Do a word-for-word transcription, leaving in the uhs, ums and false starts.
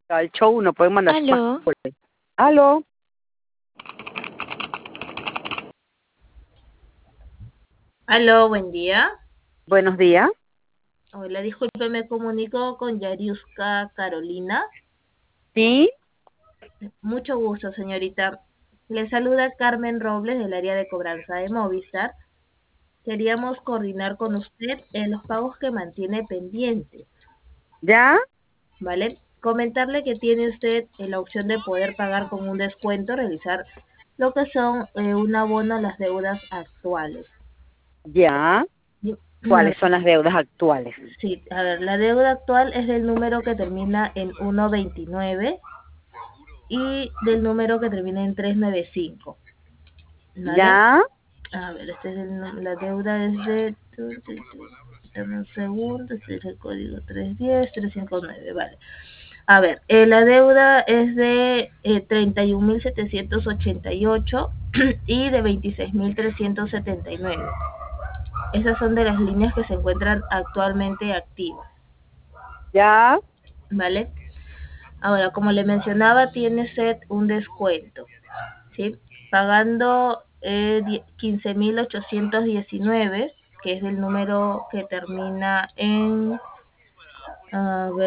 Al show no pueden mandar sus Aló, pasaportes. Aló, Aló, buen día. buenos días. Hola, disculpe, me comunico con Yariuska Carolina. Sí, Mucho gusto, señorita. Le saluda Carmen Robles del área de cobranza de Movistar. Queríamos coordinar con usted en los pagos que mantiene pendientes, ¿ya? ¿vale? Comentarle que tiene usted eh, la opción de poder pagar con un descuento, realizar lo que son eh, un abono a las deudas actuales. ¿Ya? Y- ¿Cuáles son las deudas actuales? Sí, a ver, la deuda actual es del número que termina en ciento veintinueve y del número que termina en trescientos noventa y cinco, ¿vale? ¿Ya? A ver, este es el, nu- la deuda es de... tu, tu, tu, dame un segundo, este es el código trescientos diez, trescientos cincuenta y nueve, vale. A ver, eh, la deuda es de eh, treinta y un mil setecientos ochenta y ocho y de veintiséis mil trescientos setenta y nueve. Esas son de las líneas que se encuentran actualmente activas, ¿Ya? ¿vale? Ahora, como le mencionaba, tiene usted un descuento, ¿sí? Pagando eh, quince mil ochocientos diecinueve, que es el número que termina en... a ver,